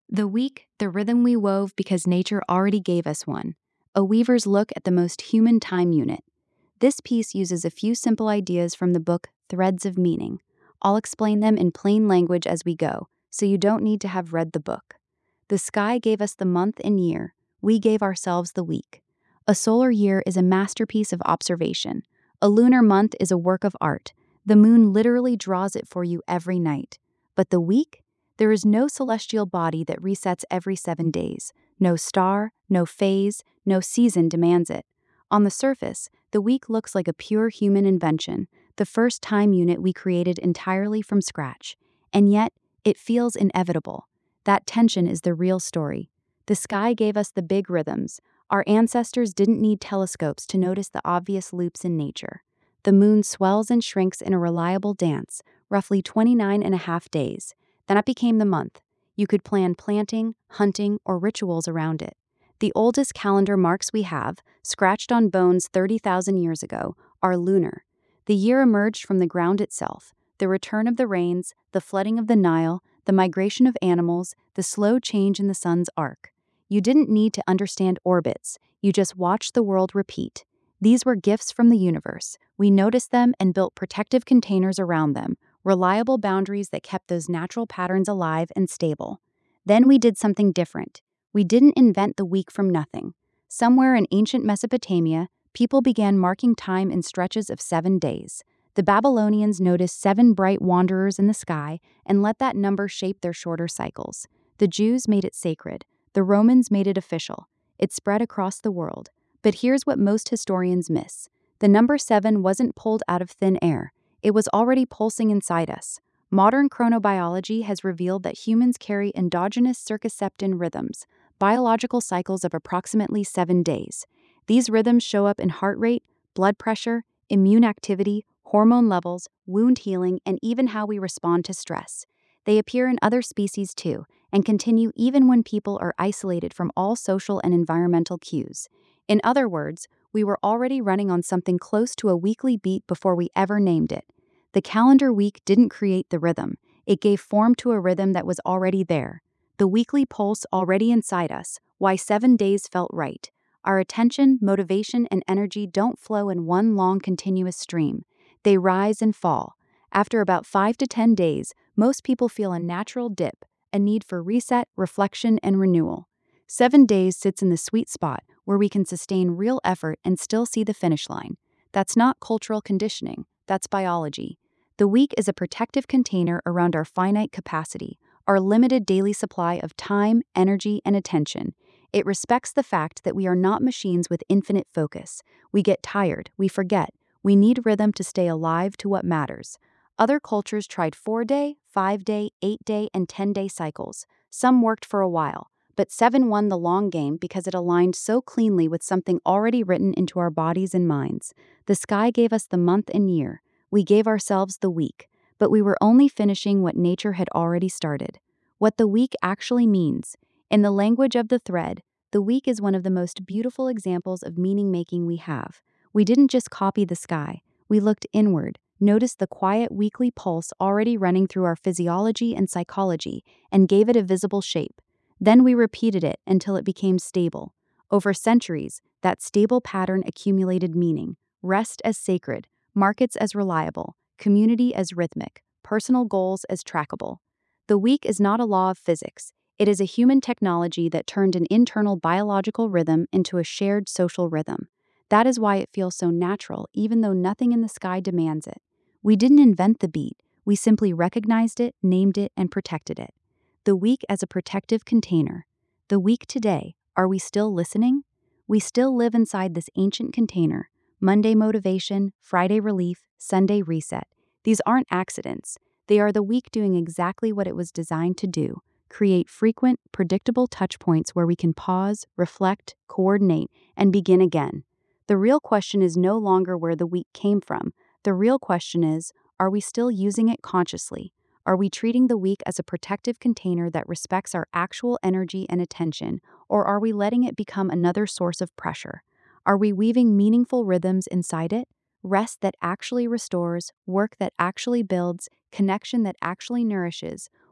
The week, the rhythm we wove because nature already gave us one. A weaver's look at the most human time unit. This piece uses a few simple ideas from the book Threads of Meaning. I'll explain them in plain language as we go, so you don't need to have read the book. The sky gave us the month and year. We gave ourselves the week. A solar year is a masterpiece of observation. A lunar month is a work of art. The moon literally draws it for you every night. But the week? There is no celestial body that resets every 7 days. No star, no phase, no season demands it. On the surface, the week looks like a pure human invention, the first time unit we created entirely from scratch. And yet, it feels inevitable. That tension is the real story. The sky gave us the big rhythms. Our ancestors didn't need telescopes to notice the obvious loops in nature. The moon swells and shrinks in a reliable dance, roughly 29 and a half days. That became the month. You could plan planting, hunting, or rituals around it. The oldest calendar marks we have, scratched on bones 30,000 years ago, are lunar. The year emerged from the ground itself. The return of the rains, the flooding of the Nile, the migration of animals, the slow change in the sun's arc. You didn't need to understand orbits. You just watched the world repeat. These were gifts from the universe. We noticed them and built protective containers around them, reliable boundaries that kept those natural patterns alive and stable. Then we did something different. We didn't invent the week from nothing. Somewhere in ancient Mesopotamia, people began marking time in stretches of 7 days. The Babylonians noticed 7 bright wanderers in the sky and let that number shape their shorter cycles. The Jews made it sacred. The Romans made it official. It spread across the world. But here's what most historians miss. The number 7 wasn't pulled out of thin air. It was already pulsing inside us. Modern chronobiology has revealed that humans carry endogenous circaseptan rhythms, biological cycles of approximately 7 days. These rhythms show up in heart rate, blood pressure, immune activity, hormone levels, wound healing, and even how we respond to stress. They appear in other species too, and continue even when people are isolated from all social and environmental cues. In other words, we were already running on something close to a weekly beat before we ever named it. The calendar week didn't create the rhythm. It gave form to a rhythm that was already there. The weekly pulse already inside us, why 7 days felt right. Our attention, motivation, and energy don't flow in one long continuous stream. They rise and fall. After about 5 to 10 days, most people feel a natural dip, a need for reset, reflection, and renewal. 7 days sits in the sweet spot where we can sustain real effort and still see the finish line. That's not cultural conditioning, that's biology. The week is a protective container around our finite capacity, our limited daily supply of time, energy, and attention. It respects the fact that we are not machines with infinite focus. We get tired, we forget. We need rhythm to stay alive to what matters. Other cultures tried 4-day, 5-day, 8-day, and 10-day cycles. Some worked for a while, but 7 won the long game because it aligned so cleanly with something already written into our bodies and minds. The sky gave us the month and year. We gave ourselves the week, but we were only finishing what nature had already started. What the week actually means. In the language of the thread, the week is one of the most beautiful examples of meaning-making we have. We didn't just copy the sky. We looked inward, noticed the quiet weekly pulse already running through our physiology and psychology, and gave it a visible shape. Then we repeated it until it became stable. Over centuries, that stable pattern accumulated meaning. Rest as sacred, markets as reliable, community as rhythmic, personal goals as trackable. The week is not a law of physics. It is a human technology that turned an internal biological rhythm into a shared social rhythm. That is why it feels so natural, even though nothing in the sky demands it. We didn't invent the beat. We simply recognized it, named it, and protected it. The week as a protective container. The week today. Are we still listening? We still live inside this ancient container. Monday motivation, Friday relief, Sunday reset. These aren't accidents. They are the week doing exactly what it was designed to do. Create frequent, predictable touch points where we can pause, reflect, coordinate, and begin again. The real question is no longer where the week came from. The real question is, are we still using it consciously? Are we treating the week as a protective container that respects our actual energy and attention, or are we letting it become another source of pressure? Are we weaving meaningful rhythms inside it? Rest that actually restores, work that actually builds, connection that actually nourishes,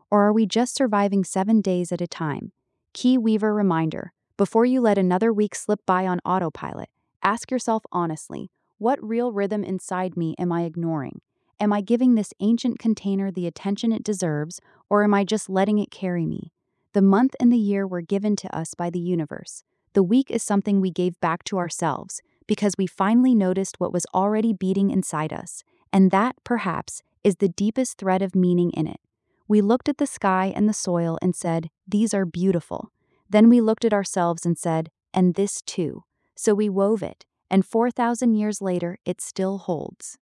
Or are we just surviving 7 days at a time? Key Weaver reminder: before you let another week slip by on autopilot, ask yourself honestly, what real rhythm inside me am I ignoring? Am I giving this ancient container the attention it deserves, or am I just letting it carry me? The month and the year were given to us by the universe. The week is something we gave back to ourselves because we finally noticed what was already beating inside us, and that, perhaps, is the deepest thread of meaning in it. We looked at the sky and the soil and said, "These are beautiful." Then we looked at ourselves and said, "And this too." So we wove it, and 4,000 years later, it still holds.